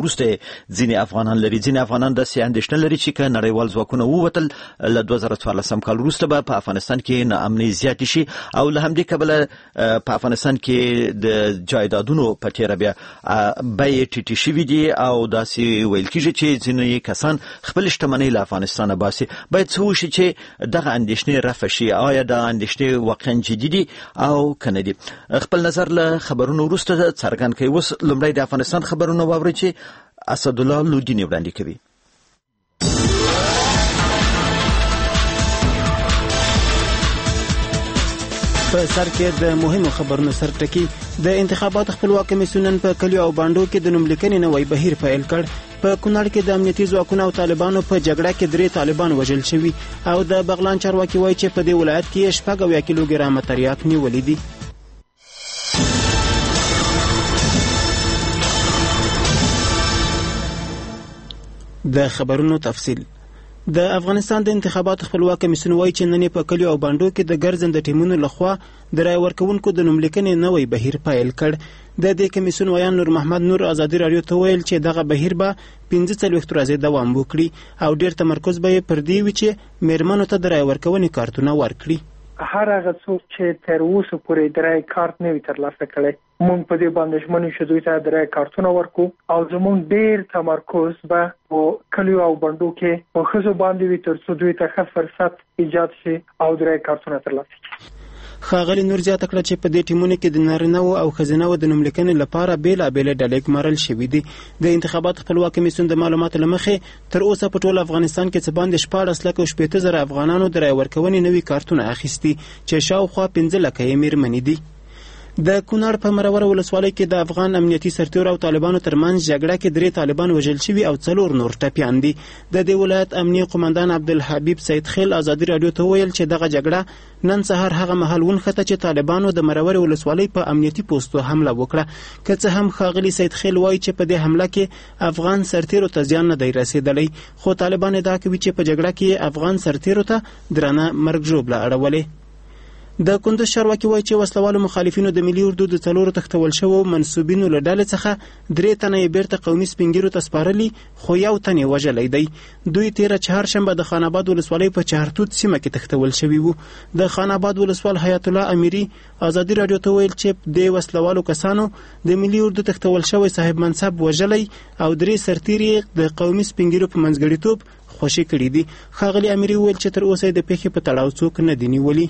وروسته ځینې افغانان لري. ځینې افغانان د اندېښنه لري چې که نړیوال ځواکونه ووتل له 2014 کال وروسته به په افغانستان کې ناامني زیاتې شي او له همدې کبله په افغانستان کې د جایدادونو په تیره بیا بیې ټیټې شوي دي او داسې ویل کېږي چې ځینې کسان خپل شتمنۍ له افغانستانه باسي. باید څه وشي چې دغه اندېښنې رفع شي. آیا دا اندېښنې واقعا جدي دي او که نه دي؟ خپل نظر له خبرونو وروسته څرګند کوي. اوس لومړی د افغانستان خبرونه واورئ چې اسدالله لودیني وړاندې کوي. په سر کې د مهمو خبرونو سرټکی. د انتخابات خپلواک کمیسیون په کلیو او باندو کې د نوملیکنې نوی بهیر پیل کړ. په کونړ کې د امنیتي ځواکونو او طالبانو په جګړه کې 3 طالبان وژل شوي او د بغلان چارواکي وایي چې په دې ولایت کې 6 کیلوګرامه تریاک نیولې دي. د خبرونو تفصیل. د افغانستان د انتخابات خپلواک کمیسیون وایي چې نن په کلیو او باندو کې د ګرځنده ټیمونو لخوا د رای ورکونکو د نوملیکنې نوی بهیر پیل کړ. د دې کمیسیون ویان نور محمد نور ازادي رادیو ته ویل چې دغه بهیر به 45 ورځې دوام وکړي او ډیر تمرکز به پر دې وي چې میرمنو ته د رای ورکونې کارتونه ورکړي. هر هغه څوک چې تر اوسه پورې د رای کارت نه وي ترلاسه کړی مونږ په دې باندې ژمنو شو دوی ته د رای کارتونه ورکو او زمونږ ډیر تمرکز به په کلیو او بندو کې په ښځو باندې وي تر څو دوی ته ښه فرصت ایجاد شي او د رای کارتونه ترلاسه کړي. ښاغلي نور زیاته کړه چې په دې ټیمونو کې د نارینه‌و او ښځینه‌و د نوملیکنې لپاره بېلابېلې ډلې ګمارل شوي دي. د انتخابات خپلواک کمیسیون د معلوماتو له مخې تر اوسه په ټول افغانستان کې څه باندې 14,80,000 افغانانو د رای ورکونې نوي کارتونه اخیستي چې شاوخوا 15 لکه یې میرمنې دي. د کونړ په مروره ولسوالۍ کې د افغان امنیتي سرتیرو او طالبانو ترمنځ جګړه کې 3 طالبان وژل شوي او 4 نور ټپیان دي. د دې ولایت امنیه قومندان عبدالحبیب سید خیل ازادي رادیو ته ویل چې دغه جګړه نن سهار هغه مهال ونښته چې طالبانو د مروره ولسوالۍ په امنیتي پوسټو حمله وکړه. که څه هم ښاغلي سید خیل وایي چې په دې حمله کې افغان سرتیرو ته زیان نه دی رسېدلی، خو طالبان ادعا کوي چې په جګړه کې افغان سرتیرو ته درنه مرګ ژوبله اړولې. د کندوز چارواکي وایي چې وسلوالو مخالفینو د ملي اردو د 4 تښتول شوو منسوبینو له ډلې څخه 3 تنه یې بیرته قومي سپینګیرو ته سپارلي خو 1 تن یې وژلی دی. دوی تیره چهارشنبه د خان آباد ولسوالۍ په چهارتوت سیمه کې تښتول شوي وو. د خان آباد ولسوال حیات الله امیري ازادي رادیو ته ویل چې د وسلوالو کسانو د ملي اردو تښتول شوی صاحب منصب وژلی او 3 سرتیري د قومي سپینګیرو په منځګړیتوب خوشي کړي دي. ښاغلي امیري ویل چې تر اوسه د پیښې په تړاو څوک نه دي نیولي.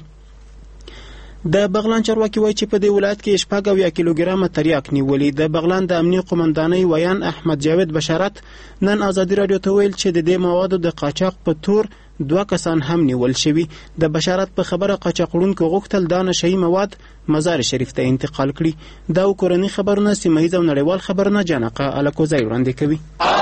د بغلان چارواکي وایي چې په دې ولایت کې 6 کیلوګرامه تریاک نیولې. د بغلان د امنیه قومندانۍ ویان احمد جاوید بشارت نن ازادي رادیو ته ویل چې د دې موادو د قاچاق په تور 2 کسان هم نیول شوي. د بشارت په خبره قاچاقړونکو غوښتل دا نشهیي مواد مزار شریف ته انتقال کړي. دا کورني خبرونه سیمه ییز او نړیوال خبرونه جانقه الکوزی وړاندې کوي.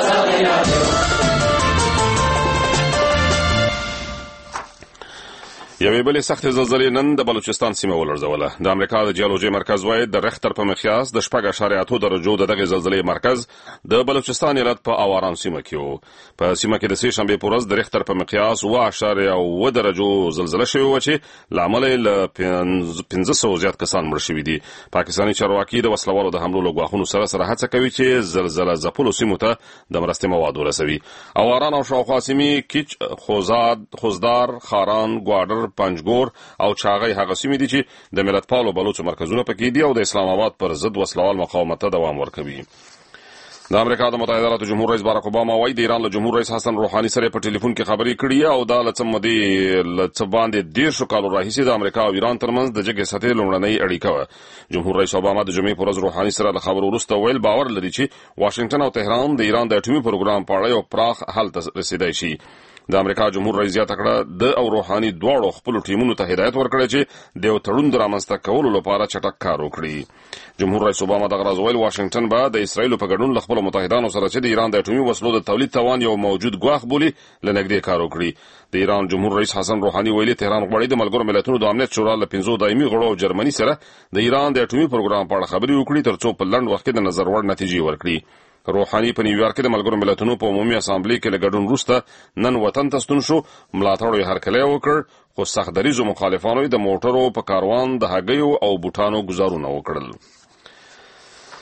یوې بلې سختې زلزلې نن د بلوچستان سیمه ولړزوله. د امریکا د جیولوژي مرکز وایي د رختر په مقیاس د 4.8 درجو د دغه زلزلې مرکز د بلوچستان ایالت په اواران سیمه کې و. په سیمه کې د سې شنبې په ورځ د رختر په مقیاس 7.1 درجو زلزله شوې وه چې له امله یې له 1500 زیات کسان مړه شوي دي. پاکستاني چارواکي د وسلوالو د حملو له ګواښونو سره هڅه کوي چې زلزله ځپلو سیمو ته د مرستې مواد ورسوي. اواران او شاوخوا سیمې کیچ، خوزدار، خاران، ګواډر، پنجګور او چاغی هغه سیمې دي چې د ملتپالو بلوچو مرکزونه پکې دي او د اسلام آباد پر ضد وسلوال مقاومت ته دوام ورکوي. د امریکا د متحده ایالاتو جمهور رئیس باراک اوباما وايي د ایران له جمهور رئیس حسن روحاني سره په ټلیفون کې خبرې کړې او دا له څه باندې 10 کالو راهیسې د امریکا او ایران ترمنځ د جګړې سطحې لومړنۍ اړیکه وه. جمهور رئیس اوباما د جمعې په ورځ روحاني سره له خبرو وروسته ویل باور لري چې واشنگټن او تهران د ایران د اټومي پروګرام په اړه یو پراخ حل ته رسیدای شي. د امریکا جمهور رئیس زیاته کړه د او روحاني دواړو خپل ټیمونو ته هدایت ورکړی چې د یو تړون د رامنځته کولو لپاره چټک کار وکړي. جمهور رئیس اوباما دغه ورځ ویل واشنگټن به د اسرایلو په ګډون له خپلو متحدانو سره چې د ایران د اټومي وسلو د تولید توان یو موجود ګواښ بولي له نږدې کار وکړي. د ایران جمهور رئیس حسن روحاني ویلي تهران غواړي د ملګرو ملتونو د امنیت شورا له 5 دایمي غړو او جرمني سره د ایران د اټومي پروګرام په اړه خبرې وکړي ترڅو په لنډ وخت کې د نظر وړ نتیجې ورکړي. روحاني په نیویارک کې د ملګرو ملتونو په عمومي اسامبلې کې له ګډون وروسته نن وطن ته ستون شو. ملاتړ یې هرکلی وکړ خو سخت دریځو مخالفانو د موټرو په کاروان د هګیو او بوټانو ګزارونه وکړل.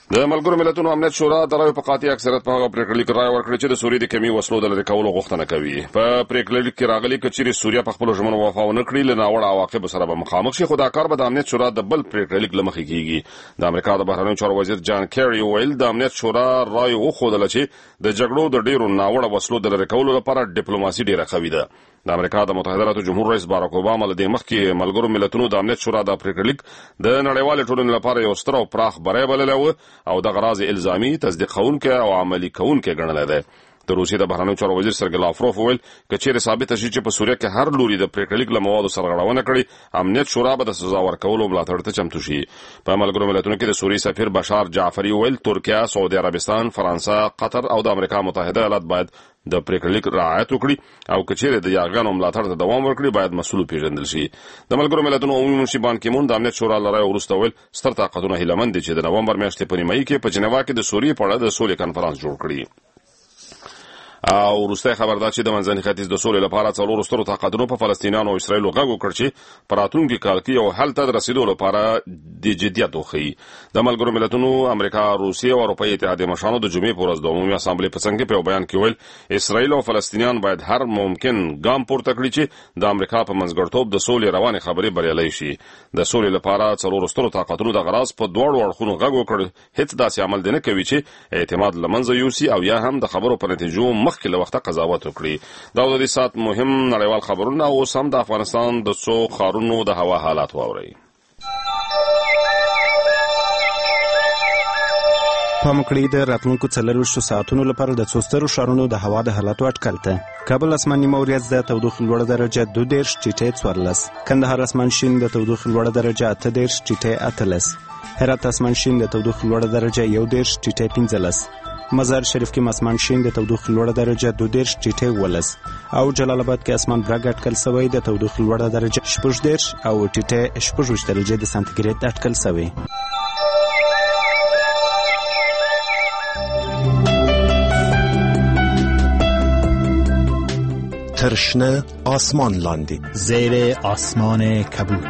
د ملګرو ملتونو امنیت شورا د رایو په قاطع اکثریت په هغه پریکړه لیک رائے ورکړه چې د سوریې د کمی وسلو د لرې کولو غوښتنه کوي. په پریکړه لیک کې راغلي چې سوریا په خپل ژمنو وفا ونه کړي له ناوړه عواقب سره به مخامخ شي، خو دا کار به د امنیت شورا د بل پریکړه لیک لمخې کیږي. د امریکا د بهرنیو چارو وزیر جان کیری ویل د امنیت شورا رائے وښودله چې د جګړو د ډیرو ناوړه وسلو د لرې کولو لپاره ډیپلوماسي ډیره قوي ده. د امریکا د متحده ایالاتو جمهور رئیس باراک اوباما له دې مخکې ملګرو ملتونو د امنیت شورا د پریکړه لیک د نړیوالې ټولنې لپاره یو ستر او پراخ بری بللی و او د غراض الزامي تصدیقونکي او عملي کوونکي ګڼلی دی. د روسیې د بهرنیو چارو وزیر سرګی لاوروف وویل که چیرې ثابته شي چې په سوریه کې هر لوري د پریکړه لیک له موادو سرغړونه کړې، امنیت شورا به د سزا ورکولو ملاتړ ته چمتو شي. په ملګرو ملتونو کې د سوریې سفیر بشار جعفری وویل ترکیه، سعودي عربستان، فرانسه، قطر او د امریکا متحده ایالات باید د پریکړه لیک رعایت وکړي او که چیرې د یاغانو ملاتړ ته دوام ورکړي باید مسؤل پیژندل شي. د ملګرو ملتونو عمومي منشي بان کی مون د امنیت شورا لرای وروسته ویل ستر طاقتونه هیله مند دي چې د نومبر میاشتې په نیمایي کې په جنیوا کې د سوریې په اړه د سولې کنفرانس جوړ کړي. او وروسته خبر ده چې د منځني ختیځ د سولې لپاره څلور سترو طاقتونو په فلسطینیانو او اسرایل غږ وکړ چې په راتلونکي کال کې یو حل ته د رسیدو لپاره د جدیت وښيي. د ملګرو ملتونو امریکا، روسیې او اروپایي اتحادیې مشرانو د جمعې په ورځ د عمومي اسامبلې په څنګ کې په بیان کې ویل اسرایل او فلسطینیان باید هر ممکن ګام پورته کړي چې د امریکا په منځګړیتوب د سولې روانې خبرې بریالۍ شي. د سولې لپاره څلور سترو طاقتونو د غراض په دواړو اړخونو غږ وکړ. هیڅ داسې عمل دی نه کوي چې اعتماد له منځه یوسي او یا هم د خبرو په نتیجو مخکې له وخته قضاوت وکړي. دا د دې سات مهم نړیوال خبرونه او سم د افغانستان د څو ښارونو د هوا حالات واوري. پام کړئ د راتلونکو 24 ساعتونو لپاره د څو سترو ښارونو د هوا د حالاتو اټکل ته. کابل اسماني موريت د تودوخې لوړه درجه 22 ټیټه 14، کندهار اسمان شین د تودوخې لوړه درجه 18 ټیټه 18، هرات اسمان شین د تودوخې لوړه درجه 11 ټیټه 15، مزار شریف کې اسمان شین د تودوخې لوړه درجه 12 ټیټه 12 او جلال آباد کې اسمان برګ اټکل شوی د تودوخې لوړه درجه 14 او ټیټه 14 درجه د سانتیګریډ اټکل شوی. ترشنه آسمان لاندی زیر آسمان کبود.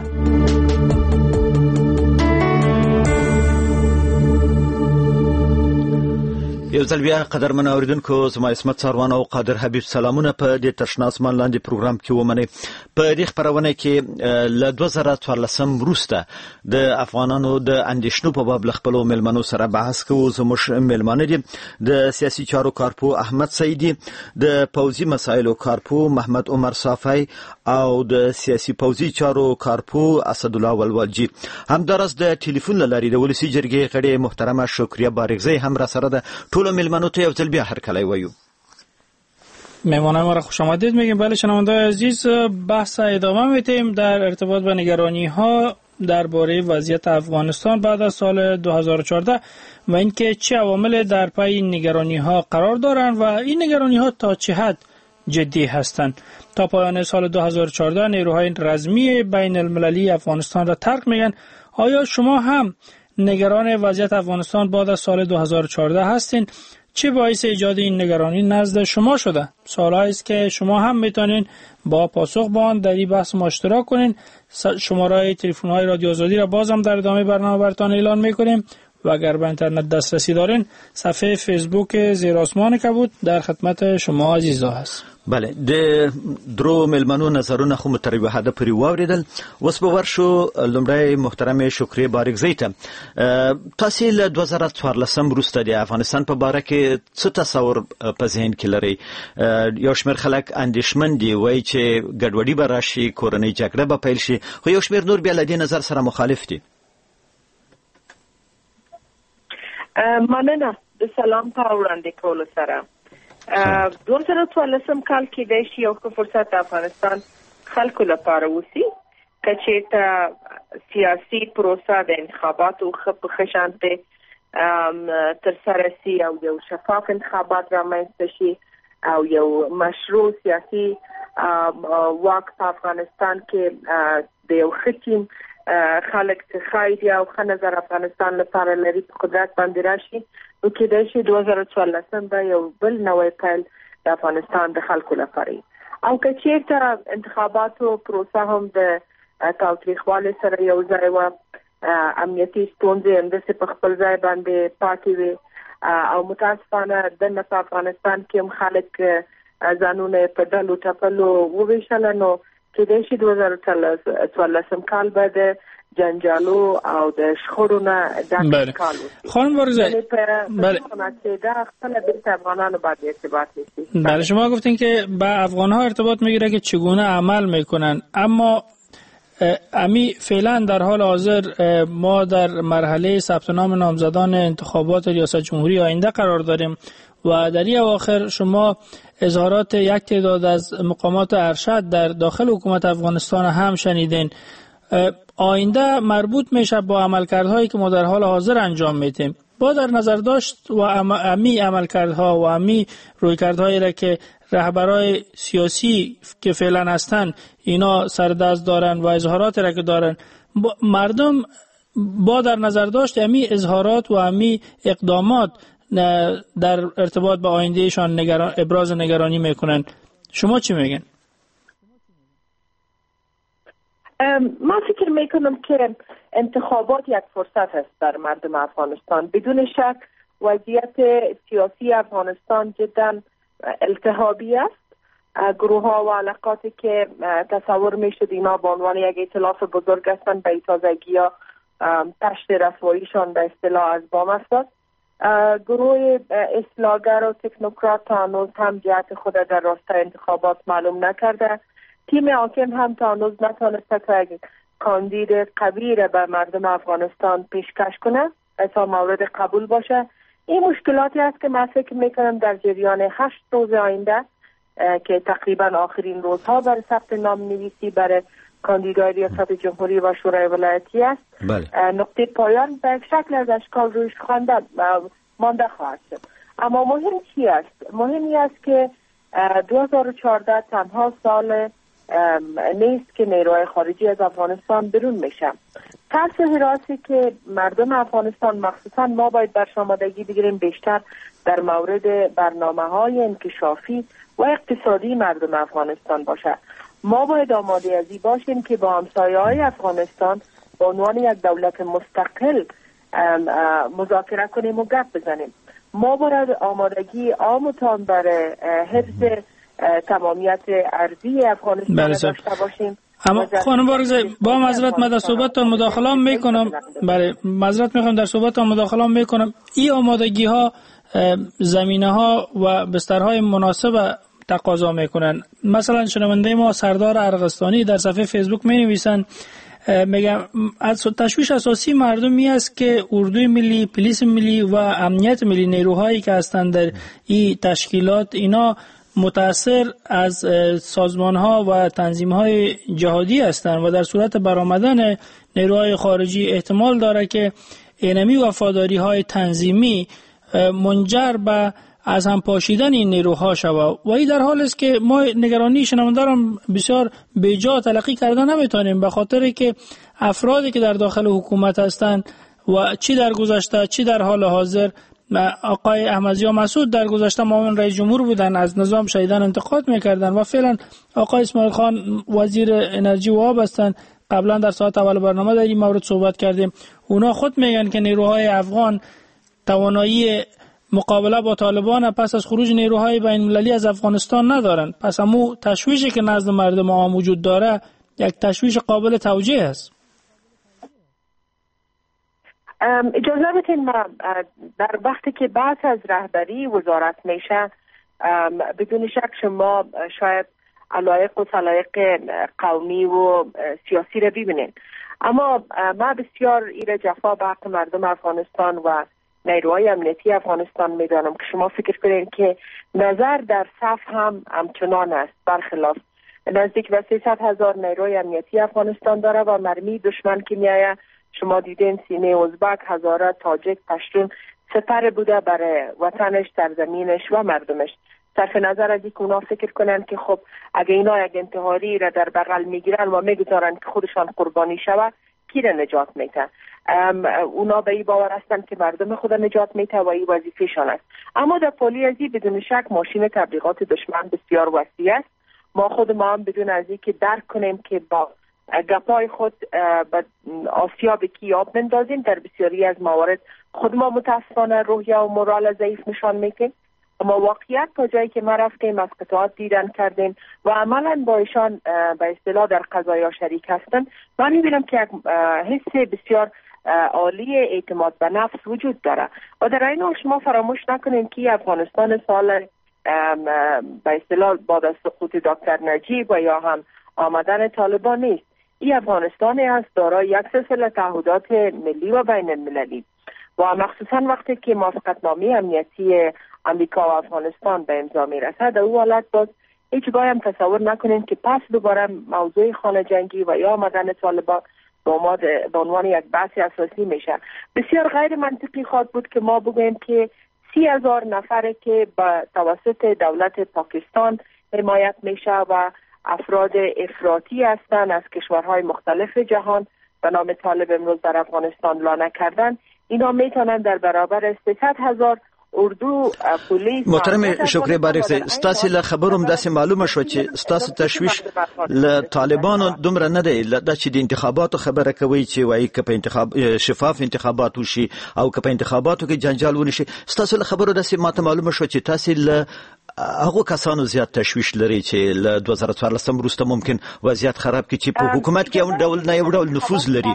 یو ځل بیا قدرمن اوریدونکو، زما اسمت ساروان او قادر حبیب سلامونه په دې ترشنه آسمان لاندې پروګرام کې ومنئ. په دې خبرونه کې له 2014 وروسته د افغانانو د اندېښنو په باب خپل ملمنو سره بحث کوو. زموږ ملمانه دي د سیاسي چارو کارپو احمد سعیدی، د پوځي مسایلو کارپو محمد عمر صافی او د سیاسي پوځي چارو کارپو اسد الله ولولجی. همدارس د ټلیفون لاري د ولسی جرګې غړي محترمه شکریه بارگزی هم را سره ده. ټول ملمنو ته یو ځل بیا هر کله وایو. مهمانان ما را خوش آمدید میگیم. بله شنونده‌های عزیز، بحث ادامه میدیم در ارتباط با نگرانی ها درباره وضعیت افغانستان بعد از سال 2014 و اینکه چه عوامل در پی این نگرانی ها قرار دارند و این نگرانی ها تا چه حد جدی هستند. تا پایان سال 2014 نیروهای رزمی بین المللی افغانستان را ترک میگن. آیا شما هم نگران وضعیت افغانستان بعد از سال 2014 هستین؟ چه باعث ایجاد این نگرانی نزد شما شده؟ سوالایی است که شما هم میتونین با پاسخ به آن در این بحث ما اشتراک کنین. شماره تلفن های رادیو آزادی را باز هم در ادامه برنامه براتون اعلان میکنیم و اگر به اینترنت دسترسی دارین صفحه فیسبوک زیر آسمان کبود در خدمت شما عزیزا هست. بله، د درو ملمنو نظرونه خو متربه حدا پرې واوریدل. اوس به ورشو لومړی محترم شکریه بارگزی ته. تاسو له 2014 وروسته د افغانستان په باره کې څه تصور په ذهن کې لرئ؟ یو شمېر خلک اندېښمن دي، وایي چې ګډوډي به راشي، کورنۍ جګړه به پیل شي، خو یو شمېر نور بیا له دې نظر سره مخالف دي. مننه د سلام په وړاندې کولو سره 2014 کال کې د شي یو فرصت افغانستان خلکو لپاره وسی کچېته سیاسي پروسه د انتخاباتو خپخشانته تر سره سي او یو شفاف انتخابات رامنځته شي او یو مشروع سیاسي واک په افغانستان کې د یو ختم خلک څخه خایي او خنظر افغانستان لپاره لري په قدرت باندې راشي او کې د شي 2014 به یو بل نوې پیل د افغانستان د خلکو لپاره او کچېرته انتخاباتو پروسه هم د تاریخوالي سره یو ځای و امنیتي ستونزې اندسه په خپل ځای باندې پاتې وي او متاسفانه د افغانستان کې هم خلک ځانونه په ډلو ټپلو وویشل نو کې د 2014 کال بعد جنجالو او د شخړو نه ډک کال خانم بارزه بله دا خپل د افغانانو باید ارتباط نیستی. بله شما گفتین که با افغان‌ها ارتباط میگیره که چگونه عمل میکنن، اما امی فعلا در حال حاضر ما در مرحله ثبت نام نامزدان انتخابات ریاست جمهوری آینده قرار داریم و در این اواخر شما اظهارات یک تعداد از مقامات ارشد در داخل حکومت افغانستان هم شنیدین. آینده مربوط میشه با عملکردهایی که ما در حال حاضر انجام میدیم. با در نظر داشت و امی عملکردها و امی رویکردهایی را که رهبرای سیاسی که فعلا هستن اینا سردست دارن و اظهارات را که دارن، مردم با در نظر داشت امی اظهارات و امی اقدامات در ارتباط با آیندهشان ابراز نگرانی میکنن. شما چی میگن؟ ما فکر میکنم که انتخابات یک فرصت است در مردم افغانستان. بدون شک وضعیت سیاسی افغانستان جدا التهابی است. گروه ها و علاقاتی که تصور میشد اینا به عنوان یک ائتلاف بزرگ هستند به تازگی ها تشت رسواییشان به اصطلاح از بام افتاد. گروه اصلاحگر و تکنوکرات تا هنوز هم جهت خود در راستای انتخابات معلوم نکرده. تیم حاکم هم تا هنوز نتونسته که یک کاندید قوی را به مردم افغانستان پیشکش کنه تا مورد قبول باشه. این مشکلاتی است که من فکر میکنم در جریان 8 روز آینده که تقریبا آخرین روزها برای ثبت نام نویسی برای کاندیدای ریاست جمهوری و شورای ولایتی است. نقطه پایان به یک شکل از اشکال رویش مانده خواهد شد. اما مهم چی است؟ مهمی است که 2014 تنها سال نیست که نیروهای خارجی از افغانستان برون میشن. ترس حراسی که مردم افغانستان مخصوصا ما باید برش آمادگی بگیریم بیشتر در مورد برنامه‌های انکشافی و اقتصادی مردم افغانستان باشه. ما باید آماده ازی باشیم که با همسایه‌های افغانستان به عنوان یک دولت مستقل مذاکره کنیم و گپ بزنیم. ما باید آمادگی عام و تام برای حفظ تمامیت ارضی افغانستان داشته باشیم. اما خانم بارزه با معذرت من در صحبتتان مداخله میکنم. بله معذرت میخوام در صحبتتان مداخله میکنم. این آمادگی ها زمینه ها و بسترهای مناسب تقاضا میکنن. مثلا شنونده ما سردار ارغستانی در صفحه فیسبوک می نویسن، میگم از تشویش اساسی مردمی است که اردوی ملی، پلیس ملی و امنیت ملی، نیروهایی که هستند در این تشکیلات، اینا متأثر از سازمان‌ها و تنظیم‌های جهادی هستند و در صورت برآمدن نیروهای خارجی احتمال داره که اینمی وفاداری‌های تنظیمی منجر به از هم پاشیدن این نیروها شود و این در حال است که ما نگرانی شنوندگان بسیار بیجا تلقی کرده نمیتونیم، به خاطر که افرادی که در داخل حکومت هستند و چی در گذشته چی در حال حاضر، آقای احمدضیا مسعود در گذشته معاون رئیس جمهور بودن، از نظام شدیداً انتقاد میکردن و فعلا آقای اسماعیل خان وزیر انرژی و آب هستند. قبلا در ساعت اول برنامه در این مورد صحبت کردیم. اونا خود میگن که نیروهای افغان توانایی مقابله با طالبان پس از خروج نیروهای بین المللی از افغانستان ندارن. پس همو تشویشی که نزد مردم عام وجود داره یک تشویش قابل توجیه است. اجازه بدین ما در وقتی که بحث از رهبری وزارت میشه بدون شک شما شاید علایق و سلایق قومی و سیاسی را ببینین، اما ما بسیار ایره جفا به حق مردم افغانستان و نیروهای امنیتی افغانستان میدانم که شما فکر کنین که نظر در صف هم همچنان است. برخلاف نزدیک به 300,000 نیروی امنیتی افغانستان داره و مرمی دشمن که میایه شما دیدین سینه ازبک، هزاره، تاجک، پشتون سپر بوده برای وطنش، سرزمینش و مردمش. صرف نظر از اینکه اونا فکر کنن که خب اگه اینا یک انتحاری را در بغل میگیرن و میگذارن که خودشان قربانی شود کی را نجات میتن؟ اونا به این باور هستن که مردم خود نجات میته و این وظیفه‌شان است. اما در پالی ازی بدون شک ماشین تبلیغات دشمن بسیار وسیع است. ما هم بدون از اینکه درک کنیم که با گپای خود به آسیاب کیاب بندازیم. در بسیاری از موارد خود ما متاسفانه روحیه و مورال ضعیف نشان میدیم، اما واقعیت تا جایی که ما رفتیم از قطعات دیدن کردیم و عملا با ایشان به اصطلاح در قضایا شریک هستن، من میبینم که یک حس بسیار عالی اعتماد به نفس وجود داره و در این حال شما فراموش نکنیم که افغانستان سال به اصطلاح بعد از سقوط دکتر نجیب و یا هم آمدن طالبان نیست. این افغانستانی است دارای یک سلسله تعهدات ملی و بین المللی و مخصوصا وقتی که موافقتنامه امنیتی امریکا و افغانستان به امضا میرسد، در او حالت باز هیچ گاهی هم تصور نکنیم که پس دوباره موضوع خانه جنگی و یا آمدن طالبان به عنوان یک بحث اساسی میشه. بسیار غیر منطقی خواهد بود که ما بگوییم که 30,000 نفر که به توسط دولت پاکستان حمایت میشه و افراد افراطی هستند از کشورهای مختلف جهان به نام طالب امروز در افغانستان لانه کردن، اینا میتونن در برابر 300,000 اردو پولیس. محترم شکری بارکزی، ستاسو له خبروم داسې معلومه شو چې ستاسو تشویش له طالبانو دومره نه دی د چې د انتخاباتو خبره کوي چې وایي که په انتخاب شفاف انتخابات وشي او که په انتخاباتو کې جنجال ونشي. ستاسو له خبرو داسې ماته معلومه شو چې تاسو له هغه کسانو زیات تشویش لري چې له 2014 وروسته ممکن وضعیت خراب کړي چې په حکومت کې یو ډول نه یو ډول نفوذ لري.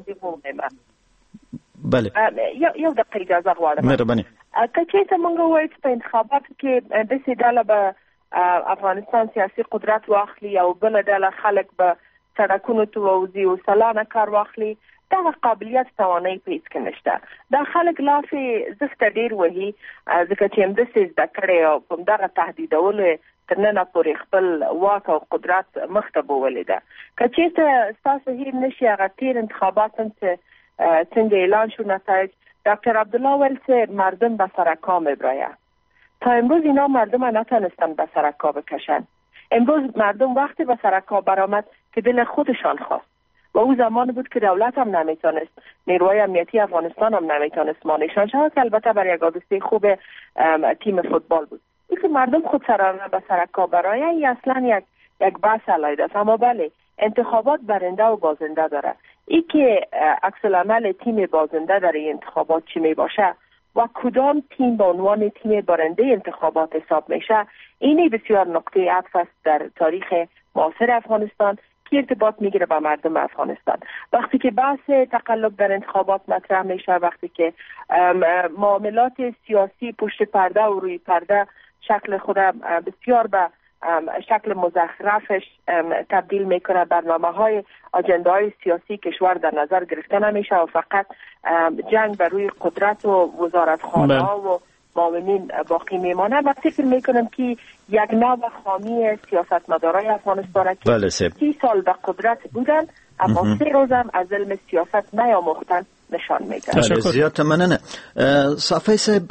بله یو دقیقه اجازه غواړم. مهرباني. که چېرته موږ وایو چې په انتخاباتو کې داسې ډله به افغانستان سیاسي قدرت واخلي او بله ډله خلک به سړکونو ته ووځي او سلانه کار واخلي، دغه قابلیت توانایي په هېڅ کې نشته. دا خلک لافې زښته ډېر وهي ځکه چې همداسې زده کړی او په همدغه تهدیدولو تر ننه پورې خپل واک او قدرت مخته بوولې ده. که چېرته ستاسو هېر نشي هغه تېر انتخابات هم چې څنګه اعلان شو نتایج، دکتر عبدالله ویل که مردم به سرکا میبرایه. تا امروز اینا مردم نتونستن به سرکا بکشن. امروز مردم وقتی به سرکا برآمد که دل خودشان خواست و او زمان بود که دولت هم نمیتونست، نیروهای امنیتی افغانستان هم نمیتونست مانعشان شود که البته برای یک حادثه خوب تیم فوتبال بود. این که مردم خود سرانه به سرکا برایه ای اصلا یک بحث علیده است. اما بله انتخابات برنده و بازنده داره. ای که عکس العمل تیم بازنده در این انتخابات چی می باشه و کدام تیم به عنوان تیم برنده انتخابات حساب میشه، اینی بسیار نقطه عطف است در تاریخ معاصر افغانستان که ارتباط میگیره با مردم افغانستان. وقتی که بحث تقلب در انتخابات مطرح میشه، وقتی که معاملات سیاسی پشت پرده و روی پرده شکل خود بسیار به شکل مزخرفش تبدیل میکنه، برنامه‌های آجنده‌های سیاسی کشور در نظر گرفته نمیشه و فقط جنگ بر روی قدرت و وزارتخانه‌ها و معاونین باقی میمانه. من فکر میکنم که یک نوع خامی سیاستمدارای افغانستان که 30 سال به قدرت بودن اما 3 روز هم از علم سیاست نیاموختن نشان میده. زیات مننه. صافی صاحب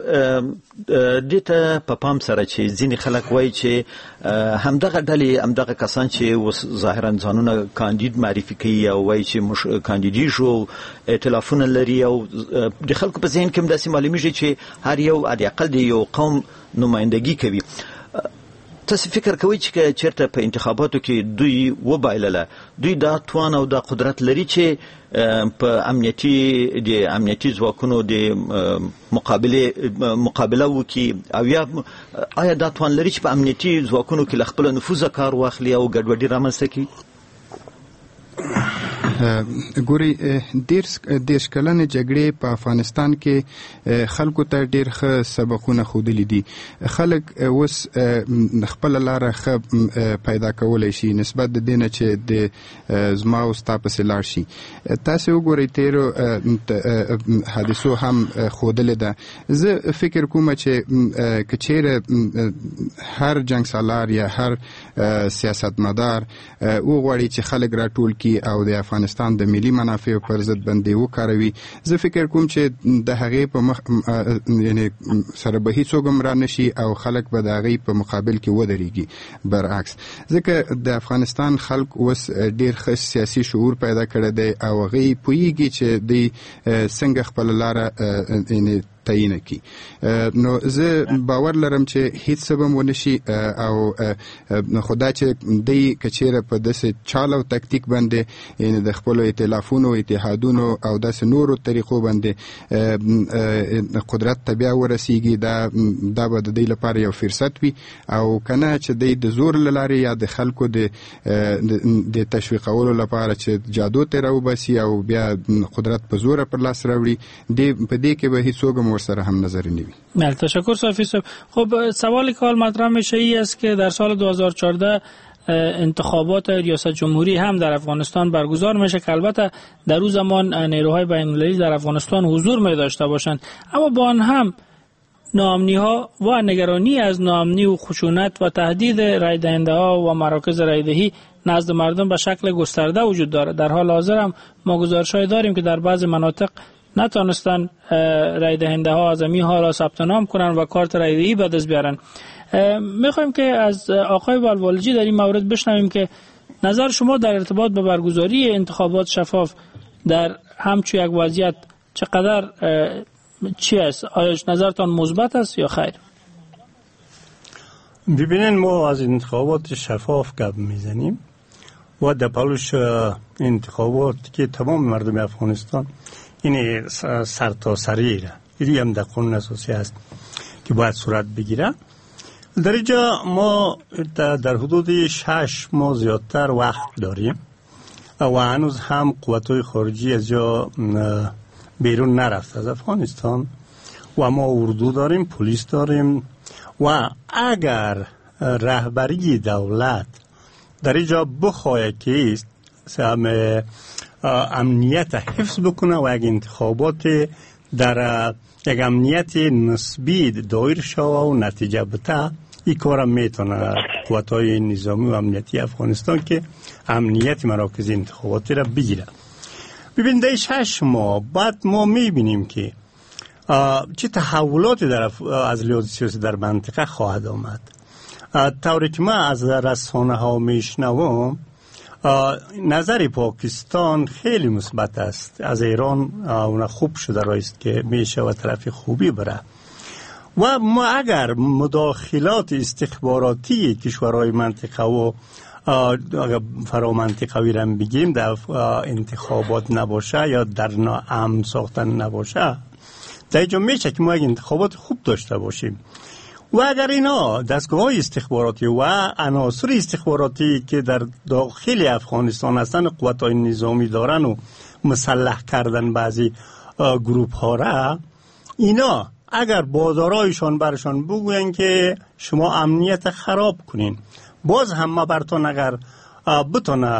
دته په پام سره چې ځینې خلک وایي چې همدغه ډلې همدغه کسان چې ظاهرا ځانونه کاندید معرفي کوي او وایي چې کاندیدي شو ائتلافونه لري او د خلکو په ذهن کې هم داسې معلومیږي چې هر یو حداقل د یو قوم نمایندګي کوي. تاسو فکر کوئ چې چیرته په انتخاباتو کې دوی وبایلله، دوی دا توان او دا قدرت لري چې په امنیتي ځواکونو د مقابله وکړي او یا آیا دا توان لري چې په امنیتي ځواکونو کې له خپل نفوذه کار واخلي او ګډوډي رامنځته کړي؟ ګوري ډېر کلنې جګړې په افغانستان کې خلکو ته ډېر ښه سبقونه ښودلي دي. خلک اوس خپله لاره ښه پیدا کولی شي نسبت د دې نه چې د زما او ستا پسې لاړ شي. تاسې وګورئ تېرو حادثو هم ښودلې ده. زه فکر کوم چې که چیرې هر جنګ سالار یا هر سیاستمدار وغواړي چې خلک راټول کړي او د افغانستان د ملي منافعو پر ضد باندې وکاروي، زه فکر کوم چې د هغې په مخ یعنی سره به هیڅوک هم را نشي او خلک به د هغې په مقابل کې ودرېږي. برعکس ځکه د افغانستان خلک اوس ډېر ښه سیاسي شعور پیدا کړی دی او هغې پوهېږي چې دوی څنګه خپله لاره تعیین کی. نو زه باور لرم چې هیڅ سبب ونشي او خدای چې د کچېره په داسې چال او تکتیک باندې یعنی د خپل ائتلافونو اتحادونو او داسې نورو طریقو باندې قدرت ته بیا ورسیږي دا به د دې لپاره یو فرصت وي او کنه چې د زور لارې یا د خلکو د تشویقولو لپاره چې جادو ته راوباسي او بیا قدرت په زور پر لاس راوړي په دې کې به هیڅ څوک ورسره هم نظر نه وي. بله تشکر صافی صاحب. خب سوال که مطرح میشه ای است که در سال 2014 انتخابات ریاست جمهوری هم در افغانستان برگزار میشه که البته در اون زمان نیروهای بین‌المللی در افغانستان حضور می داشته باشند، اما با آن هم ناامنی ها و نگرانی از ناامنی و خشونت و تهدید رای دهنده ها و مراکز رای دهی نزد مردم به شکل گسترده وجود دارد. در حال حاضر هم ما گزارش‌های داریم که در بعضی مناطق نتونستن رای دهنده ها از این حالا ثبت نام کنن و کارت رای دهی به دست بیارن. میخوایم که از آقای والوالجی در این مورد بشنویم که نظر شما در ارتباط به برگزاری انتخابات شفاف در همچون یک وضعیت چقدر چی است؟ آیا نظرتان مثبت است یا خیر؟ ببینین ما از انتخابات شفاف گپ میزنیم و در پلوش انتخابات که تمام مردم افغانستان این سرتاسری را این هم در قانون اساسی است که باید صورت بگیره. در اینجا ما در حدود 6 ماه زیادتر وقت داریم و هنوز هم قوت‌های خارجی از جا بیرون نرفت از افغانستان و ما اردو داریم، پلیس داریم و اگر رهبری دولت در اینجا بخواهد که امنیت حفظ بکنه و یک انتخابات در یک امنیت نسبی دایر شوه و نتیجه بده، این کارم میتونه قوت‌های نظامی و امنیتی افغانستان که امنیت مراکز انتخاباتی را بگیره. ببین در 6 ماه بعد ما میبینیم که چه تحولاتی از لحاظ سیاسی در منطقه خواهد آمد. طوری که ما از رسانه ها میشنوم نظر پاکستان خیلی مثبت است، از ایران اون خوب شده رایست که میشه و طرف خوبی بره و ما اگر مداخلات استخباراتی کشورهای منطقه و فرامنطقوی را بگیم در انتخابات نباشه یا در ناامن ساختن نباشه، در اینجا میشه که ما یک انتخابات خوب داشته باشیم. و اگر اینا دستگاه‌های استخباراتی و عناصر استخباراتی که در داخل افغانستان هستن قوت‌های نظامی دارن و مسلح کردن بعضی گروپ ها را، اینا اگر بازارایشان برشان بگوین که شما امنیت خراب کنین، باز هم ما برتون اگر بتونه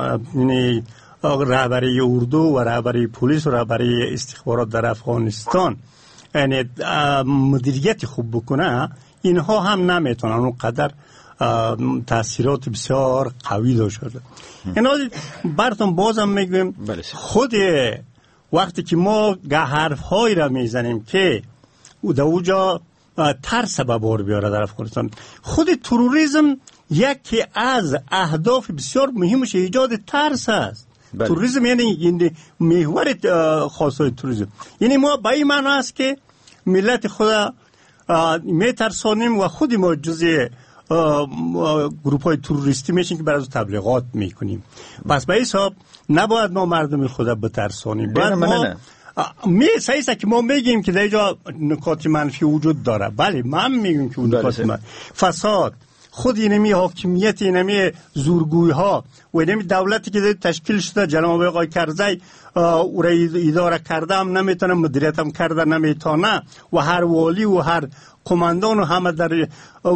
رهبری اردو و رهبری پلیس و رهبری استخبارات در افغانستان یعنی مدیریت خوب بکنه، اینها هم نمیتونن اونقدر تاثیرات بسیار قوی داشته. اینا براتون بازم میگم خود وقتی که ما حرف‌هایی را میزنیم که در اونجا ترس به بار بیاره در افغانستان، خود تروریسم یکی از اهداف بسیار مهمش ایجاد ترس است. تروریسم یعنی محور خاصه تروریسم، یعنی ما به این معنی است که ملت خود میترسانیم و خود ما جزء گروپ های تروریستی میشیم که برای تبلیغات میکنیم. پس به حساب نباید ما مردم خود بترسانیم. باید ما صحیح که ما میگیم که در اینجا نکات منفی وجود داره، بله من میگم که نکات منفی، فساد، خود اینمی حاکمیت، اینمی زورگوی ها و اینمی دولتی که تشکیل شده جناب آقای کرزی او را اداره کرده هم نمیتونه، مدیریت هم کرده نمیتونه و هر والی و هر کماندان همه در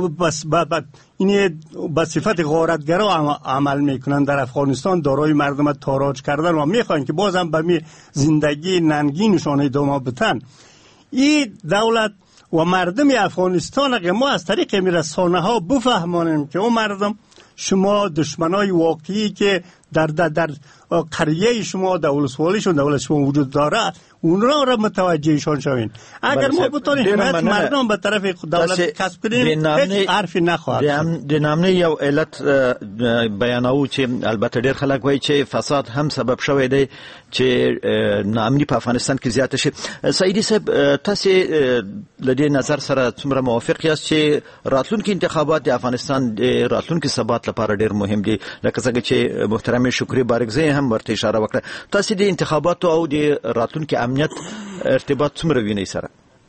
به صفت غارتگرا عمل میکنن در افغانستان، دارای مردم تاراج کردن و میخواین که بازم به می زندگی ننگینشان ادامه بدن. این دولت و مردم افغانستان اگر ما از طریق رسانه ها بفهمانیم که اون مردم شما دشمنای واقعی که در قریه شما دولت سوالیشون دولت شما وجود داره اونها را متوجهشان شوین. اگر ما بتونیم حمایت مردم به طرف دولت کسب کنیم هیچ حرفی نخواهد شد. د نامنې یو علت بیانوي چې البته ډېر خلک وایي چې فساد هم سبب شوی دی چې ناامني په افغانستان کې زیاته شي. سعیدي صاحب تاسو له دې نظر سره څومره موافق یاست چې راتلونکي انتخابات د افغانستان د راتلونکي ثبات لپاره ډېر مهم دي؟ لکه څنګه چې محترم شکری بارګزی هم ورته اشاره وکړه. تاسو د انتخاباتو او د راتلونکي امنیت ارتباط څومره وینئ سره؟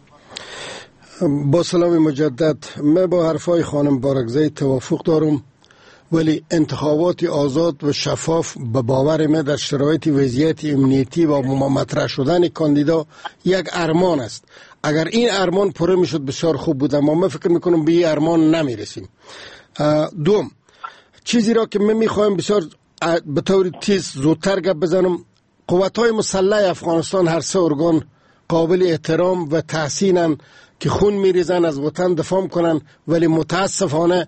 با سلام مجدد، من با حرفای خانم بارگزی توافق دارم، ولی انتخابات آزاد و شفاف به باور من در شرایط وضعیت امنیتی و مطرح شدن کاندیدا یک ارمان است. اگر این ارمان پوره میشد بسیار خوب بود، اما من فکر میکنم به این ارمان نمیرسیم. دوم، چیزی را که من میخوایم بسیار به طور تیز زودتر گپ بزنم، قوت‌های مسلح افغانستان هر سه ارگان قابل احترام و تحسینن که خون میریزن از وطن دفاع کنن، ولی متاسفانه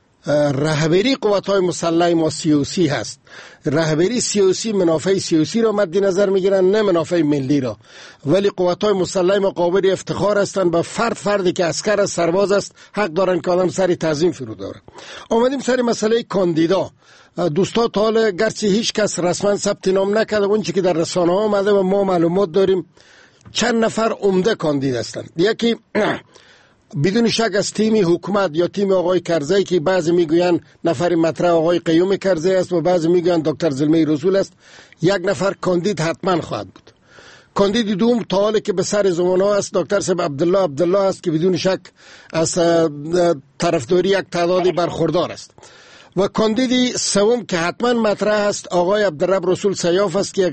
رهبری قوت‌های مسلح ما سیاسی هست. رهبری سیاسی منافع سیاسی را مد نظر میگیرن، نه منافع ملی را. ولی قوت‌های مسلح ما قابل افتخار هستند به فردی که عسکر است، سرباز است، حق دارن که آدم سری تعظیم فرو داره. آمدیم سر مسئله کاندیدا. دوستا تا حالا گرچه هیچ کس رسما ثبت نام نکرده، اون چیزی که در رسانه ها آمده و ما معلومات داریم چند نفر عمده کاندید هستند. یکی بدون شک از تیم حکومت یا تیم آقای کرزی که بعضی میگویند نفر مطرح آقای قیوم کرزی است و بعضی میگویند دکتر زلمه رسول است، یک نفر کاندید حتما خواهد بود. کاندید دوم تا حالی که به سر زمان ها است دکتر صاحب عبدالله است که بدون شک از طرفداری یک تعدادی برخوردار است. و کاندیدی سوم که حتما مطرح است آقای عبدالرب رسول سیاف است که یک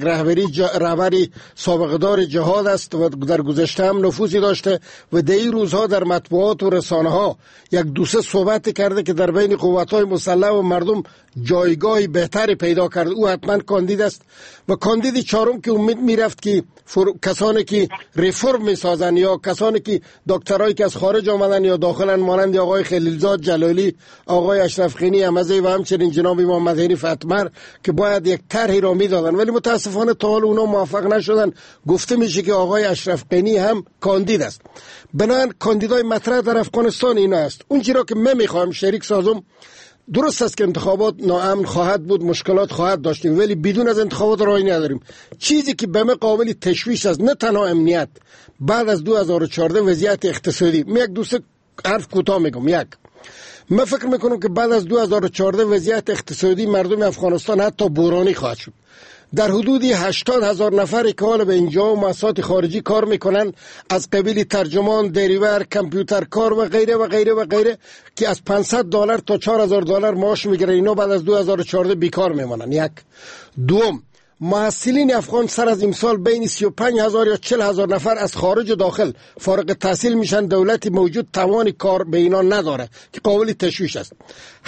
رهبری سابقه دار جهاد است و در گذشته هم نفوذی داشته و در این روزها در مطبوعات و رسانه ها یک دوسه صحبت کرده که در بین قوت‌های مسلح و مردم جایگاهی بهتری پیدا کرده. او حتما کاندید است. و کاندیدی چهارم که امید میرفت که کسانی که ریفرم میسازن یا کسانی که دکترایی که از خارج آمدن یا داخلن مانند آقای خلیلزاد جلالی، آقای اشرف غنی امزی و همچنین جناب محمد حنیف اتمر که باید یک طرحی را میدادن، ولی متاسفانه تا حال اونا موفق نشدن. گفته میشه که آقای اشرف غنی هم کاندید است. بنابراین کاندیدای مطرح در افغانستان اینا است. اون چیزی را که من میخوام شریک سازم، درست است که انتخابات ناامن خواهد بود، مشکلات خواهد داشتیم، ولی بدون از انتخابات راهی نداریم. چیزی که به من قابل تشویش است نه تنها امنیت، بعد از 2014 وضعیت اقتصادی. من یک دوست حرف کوتاه میگم. یک، من فکر میکنم که بعد از 2014 وضعیت اقتصادی مردم افغانستان حتی بحرانی خواهد شد. در حدود 80,000 نفری که حالا به اینجا و مؤسسات خارجی کار میکنن، از قبیل ترجمان، دریور، کامپیوتر کار و غیره و غیره و غیره، که از $500 تا $4,000 معاش میگیرن، اینا بعد از 2014 بیکار میمانن. یک. دوم، محصلین افغان سر از امسال بین 35,000 یا 40,000 نفر از خارج و داخل فارغ التحصیل میشن. دولتی موجود توان کار به اینا نداره که قابل تشویش است.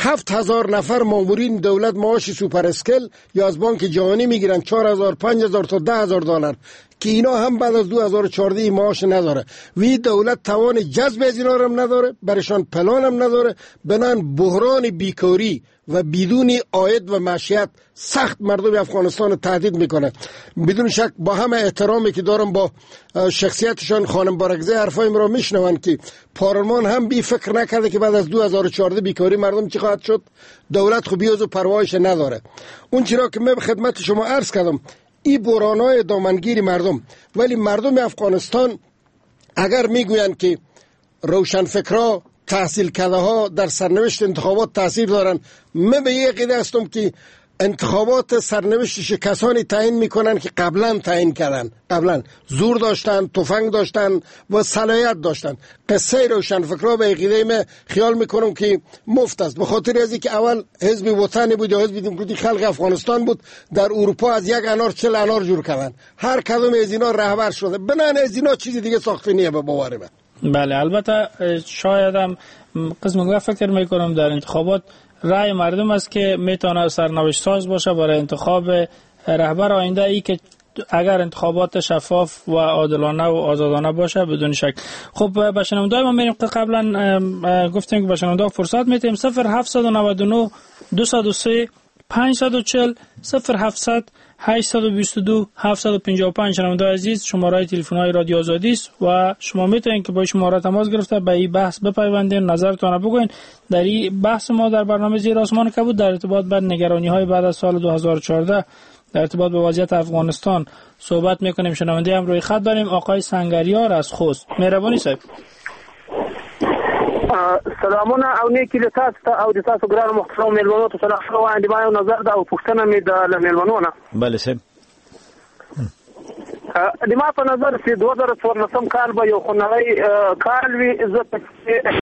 7,000 نفر مامورین دولت معاش سوپر اسکل یا از بانک جهانی میگیرن 4,000 5,000 تا $10,000 که اینا هم بعد از 2014 معاش نداره. وی دولت توان جذب از اینا هم نداره، برشان پلان هم نداره. بنان بحران بیکاری و بدون عاید و معیشت سخت مردم افغانستان تهدید میکنه. بدون شک با همه احترامی که دارم با شخصیتشان، خانم بارگزی حرفایم را میشنون که پارلمان هم بی فکر نکرده که بعد از 2014 بیکاری مردم چی خواهد شد. دولت خب بیاز و پروایش نداره. اون چرا که من به خدمت شما عرض کردم، این بحران‌های دامنگیری مردم، ولی مردم افغانستان اگر میگویند که روشنفکرها، تحصیل کرده ها در سرنوشت انتخابات تاثیر دارن، من به یک عقیده هستم که انتخابات سرنوشتش کسانی تعیین میکنن که قبلا تعیین کردن، قبلا زور داشتن، تفنگ داشتن و صلاحیت داشتن. قصه روشنفکرها به عقیده من خیال میکنم که مفت است، به خاطر از اینکه اول حزب وطنی بود یا حزب دموکراتی خلق افغانستان بود، در اروپا از یک انار 40 انار جور کردن، هر کدوم از اینا رهبر شده. بنان از اینا چیزی دیگه ساخته نیه به باور من. بله، البته شاید هم قسم فکر میکنم در انتخابات رأی مردم است که میتونه سرنوشت ساز باشه برای انتخاب رهبر آینده. ای که اگر انتخابات شفاف و عادلانه و آزادانه باشه بدون شک. خب به شنونده‌های ما میریم که قبلا گفتیم که به شنونده‌ها فرصت میتیم. 0799 203 540 0700 822 755. شنوندگان عزیز، شماره تلفن های رادیو آزادی است و شما میتونید که با شماره تماس گرفته به این بحث بپیوندین، نظرتون بگوین. در این بحث ما در برنامه زیر آسمان کبود در ارتباط با نگرانی های بعد از سال 2014 در ارتباط به وضعیت افغانستان صحبت میکنیم. شنونده هم روی خط داریم، آقای سنگریار از خوست. مهربانی صاحب. سلامونه او نیکی له تاسو ته او د تاسو ګران محترم مېلمنو ته سلام وړاندې ما یو نظر دا او پوښتنه مې د مېلمنو نه. بله صاحب. د ما په نظر چې 2014 کال به یو خنړی کال وي. زه